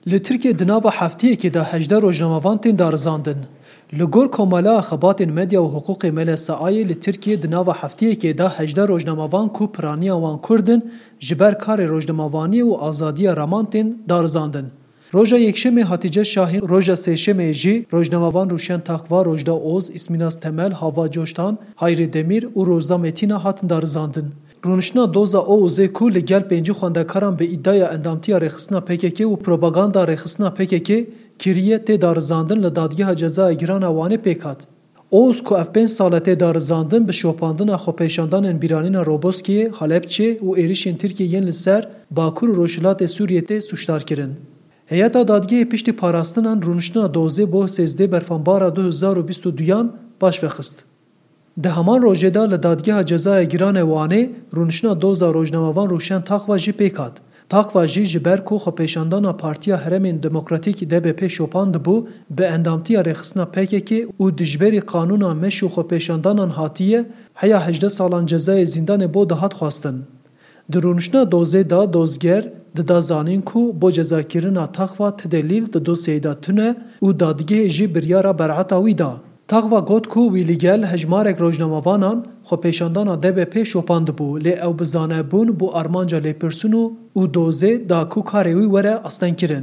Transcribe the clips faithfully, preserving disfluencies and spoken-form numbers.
Li Tirkiye di nava hefteyekê de hejde rojnamavan tên darizandin. Li gor Komala xebatên medya û hiqûqê Me L S Ayê li Tirkiye di nava hefteyekê de hejde rojnamavan ku piraniya wan Kurd in ji ber karê rojnamavaniyê û azadiya raman tên darizandin. Roja yekşemê Hatice Şahin, roja sêşemê jî rojnamavan Rûşen Taxva, Rojda Oz, İsmînaz Temel, Hava Coştan, Hayrê Demîr û Roza Metîna hatin darizandin. Rûniştina doza o û zê ku li gel pêncî xwendekaran bi îdaya endamtiya rêxistina P K K û propaganda rêxistina P K K kiriye tê darizandin li Dadgeha Cezayê Girana Wanê pêk hat. Oz ku ev pênc sal e tê darizandin bi şopandina xwepêşandanên bîranîna Roboskiye, Halepçe û êrişên Tirkiye yên li ser Bakur û Rojhilatê Sûriyê tê sûcdar kirin. Heyeta Dadgehê piştî parastinan rûniştina dozê bo sêzdeh berfanbara du hezar û bîst û duyan baş vexist. Di heman rojê de li Dadgeha Cezayê Giranê Wanê rûniştina doza rojnamavan Rûşen Taxva jî pêk hat. Taxva jî ji ber ku xwepêşandana Partiya Herêmên Demokratîk D B P şopan dibû bi endamtiya rêxistina P K K û dijberî qanûna meş û xwepêşandanan hatiye heya hejdeh salan cezayê zîndanê bo dihat xwastin. Di rûniştina dozê de dozger dida zanîn ku bo cezakirina Taxva ti delîl di dosyayê de tune û dadgehê jî biryara berhata wî da. Taxva got ku wî li gel hejmarek rojnamavanan xwepêşandana D B P şopan dibû lê ew bizanebûn bû armanca lêpirsûn û dozê da ku karê wî were astenkirin.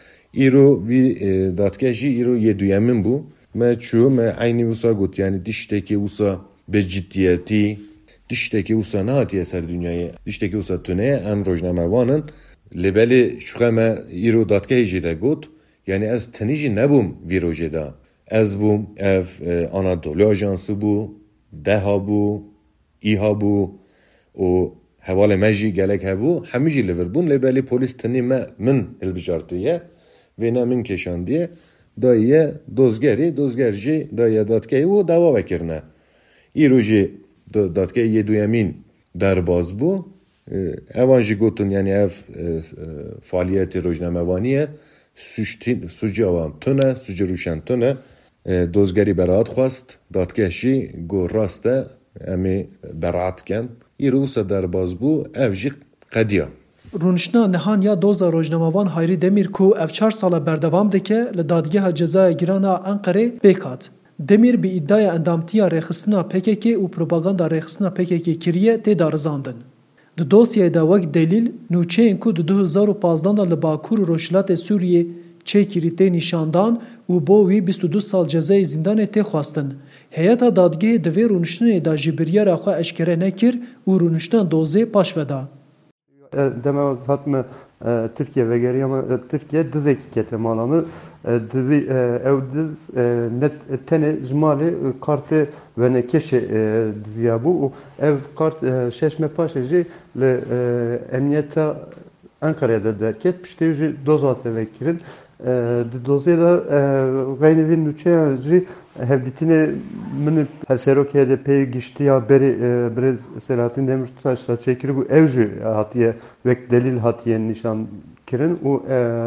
Îro vî dadgeh jî îro yê duyemin bû. Me çû me aynî wisa got yani tiştekî wisa bi ciddiyetî tiştekî wisa nehatiye ser dünyayê tiştekî wisa tuneye em rojnamevanin lê belê şuxe me îro dadgehê jî de got yani ez tenî jî nebûm vî rojê de. Ez bûm ev Anadolu Ajansı bû, Deha bû, İHA bû û hevalê me jî gelek hebû hemû jî li vir bûn lê belê polîs tenê me min hilbijartiye vê ne min kêşandiye daye dozgerî dozger jî daye dadgehê û dava vekirine. Îro jî dadgehê yê duyemîn derbas bû. Evan jî gotin yani ev faaliyetê rojnamevaniyê suçî avan tune, suçî Rûşen tune. Dozgerî beraat xwast, dadgeh jî got rast e em ê beraat bikin. Îro wisa derbas bû ev jî qediya. Rûniştina nihaniya doza rojnamavan Hayrî Demîr ku ev çar sala berdewam dike li Dadgeha Cezayê Girana Enqerê pêk hat. Demîr bi îdaya endamtiya rêxistina P K K û propaganda rêxistina P K K kiriye tê darizandin. Di dosyayê de wek delîl nûçeyên ku di du hezar û panzdeh de li Bakur û Rojhilatê Sûriyê çêkirî tê nîşandan û bo wî bîst û du sal cezayê zîndanê tê xwastin. Heyeta dadgehê di vê rûniştinê de ji biryara xwe eşkere nekir û rûniştina dozê paş veda. Deme hatme Türkiye ve geriye ama Türkiye dizeki kete malanı divi ev diz net tene jmali kartı ve ne keşe diziya bu ev kart şeşme paşeci le emniyete Ankara'da derket piştevci dozatı vekirin di dozê de gaynî vê nûçeya jî hevdîtînê min her serokê de pê giştiya berê Birêz Selahattin Demirtaş da çêkiribû ew jî hatiye wek delîl hatiye nîşan kirin û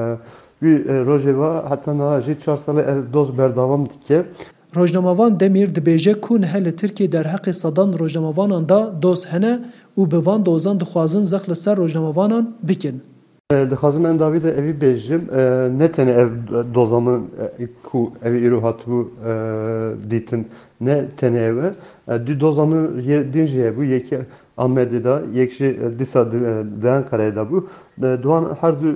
wî rojê ve heta niha jî çar sala ev doz berdewam dike. Rojnamavan Demîr dibêje ku niha li Tirkiye derheqê sedan rojnamavanan da doz hene û bi van dozan dixwazin zex li ser rojnamavanan bikin. Dixwazim em davî de evî bêjim ne tenê ev dozamın ku evî îro hatibû dîtin ne tenê ev e du dozamın din jî hebû yekî Amedê da yek jî dîsa di Enqereyê de bû duan her du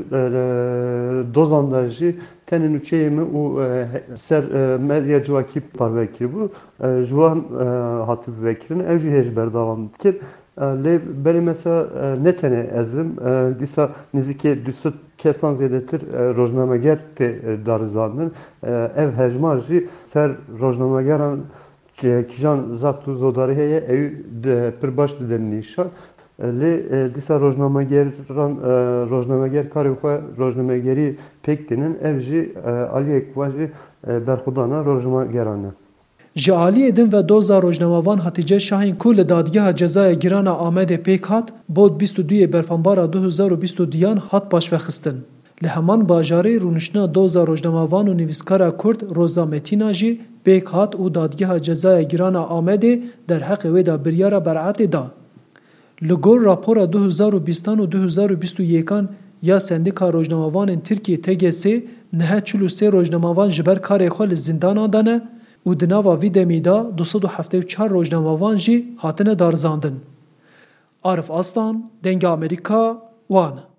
dozan da jî tenê nûçeyê min û ser medya civakî parve kiribû ji wan hatibû vekirin ev jî hêj berdewam dikir. Lê belê mesela ne tenê ezim dîsa nizîkê du sed kesan zêdetir rojnameger tê darizandin ev hejmar jî ser rojnamegeran kîjan zat û zodarî heye ew pir baş didin nîşan lê dîsa rojnamegeran rojnameger karê xwe rojnamegerî pêk dînin ev jî aliyek we jî berxwedana rojnamegeran e. Ji aliyê din ve doza rojnamavan Hatice Şahin ku li Dadgeha Cezayê Girana Amedê pêk hat, bod bîst û duyê berfanbara du hezar û bîst û duyan hat paşvexistin. Li heman bajarê rûniştina doza rojnamavan û nivîskara Kurd Roza Metîna jî pêk hat û Dadgeha Cezayê Girana Amedê derheqê wê de biryara beraatê da. Li gor rapora du hezar û bîstan û du hezar û bîst û yêkan ya Sendika Rojnamavanên Tirkiye T G S niha çil û sê rojnamavan ji ber karê xwe li zindanan dane û di nava vî demî de du sed û heftê û çar rojnamavan jî hatine darizandin. Arif Aslan, Dengê Amerîka, Wan.